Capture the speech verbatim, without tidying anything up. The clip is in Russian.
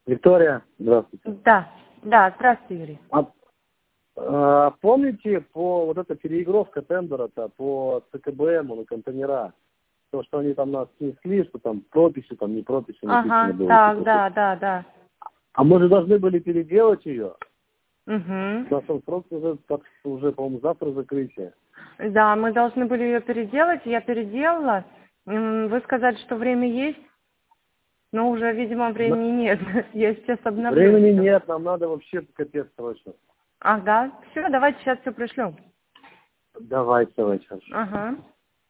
Виктория, здравствуйте. Да, да, здравствуйте, Юрий. А, а, помните по вот эта переигровка тендера-то по ЦКБМу на контейнера? То, что они там нас снесли, что там прописи, там не прописи написано Ага, было. так, да, да, да. А мы же должны были переделать ее. Угу. У нас там срок уже, так, уже по-моему, завтра закрытие. Да, мы должны были ее переделать, я переделала. М, Вы сказали, что время есть, но уже, видимо, На- времени нет. Я сейчас обновлю. Времени всё. нет, нам надо вообще капец срочно. Ага, все, давайте сейчас все пришлем. Давайте, давайте, хорошо. Ага.